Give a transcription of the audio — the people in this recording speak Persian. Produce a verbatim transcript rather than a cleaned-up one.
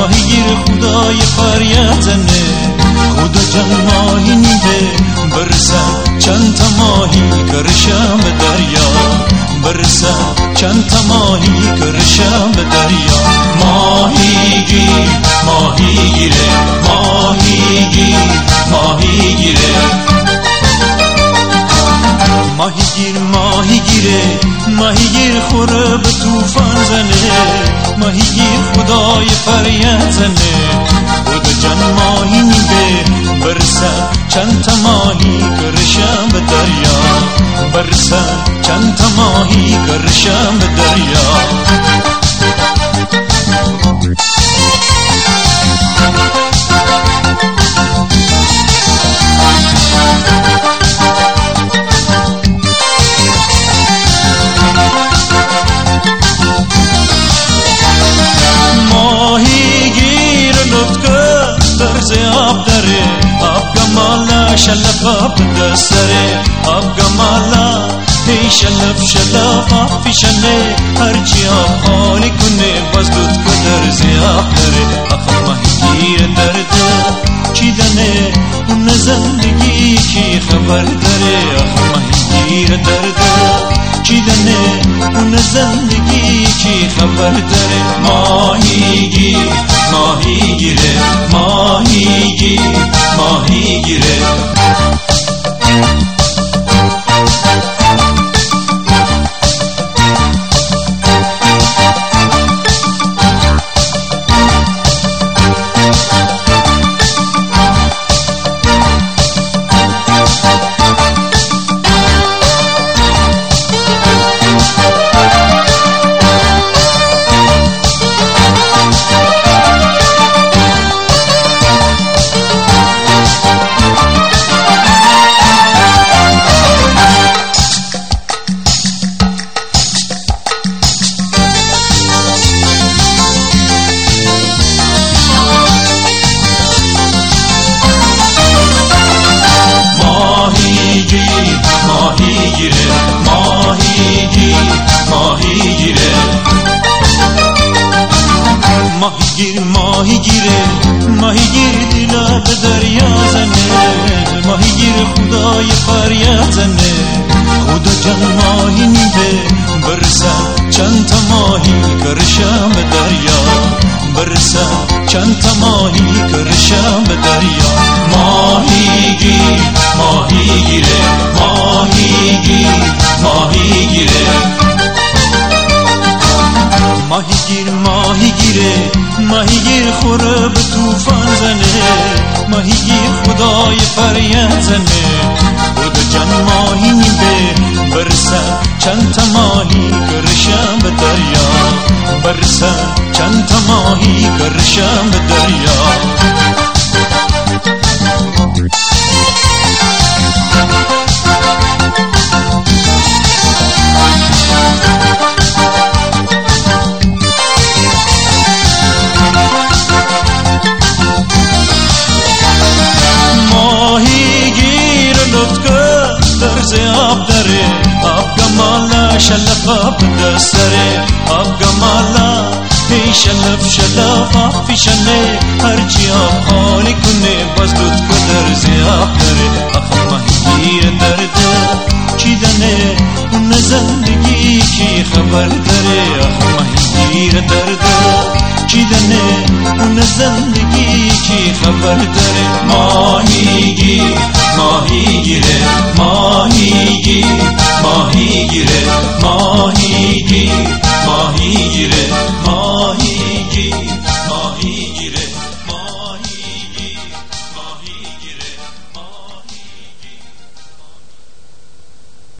ماهیگیر خدای فریادنه، خدا جان ماهی نیده برسن چند تا ماهی کرشم به دریا، برسن چند تا ماهی کرشم به دریا. ماهیگیر ماهیگیره ماهیگیر ماهیگیره، ماهیگیر ماهیگیره ماهیگیر خوره به توفان زنه، ماهیگیر خدای فریاد زنه، خدا جان ماهی نیده برسن چند تا ماهی کرشم به دریا، برسن چند تا ماهی کرشم به دریا. آب داره آب گمالا شلف آب دستره، آب گمالا هی شلف شلف آب پیشنه، هرچی آب خالی کنه باز دود کدر زیاب داره. آخه ماهیگیر درده چیدنه اون زندگی کی خبر داره، آخه ماهیگیر درده چیدنه اون زندگی کی خبر داره. ماهیگیر ماهیگیره ماهیگیر ماهیگیره، ماهیگیره ماهیگیر ماهیگیره، ماهیگیر ماهیگیره ماهیگیر دیلا به دریا زنه، ماهیگیر خدای فریاد زنه، خدا جان ماهی نیده برسن چند تا ماهی کرشم به دریا، برسن چند تا ماهی کرشم به دریا. ماهیگیر ماهیگیره ماهیگیر ماهیگیره، ماهیگیر ماهیگیره ماهیگیر خوره به توفان زنه، ماهیگیر خدای فریاد زنه، خدا جان ماهی نیده برسن چند تا ماهی کرشم به دریا، برسن چند تا ماهی کرشم به دریا. آب داره آب گمالا شلف آب دستره، آب گمالا هی شلف شلف آب پیشنه، هرچی آب خالی کنه باز دود کدر زیاب داره. آخه ماهیگیر درده چیدنه اون زندگی کی خبر داره، آخه ماهیگیر درده چیدنه اون زندگی کی خبر داره. ماهیگیر ماهیگیره ماهیگیر ماهیگیره ماهیگیر ماهیگیره ماهیگیر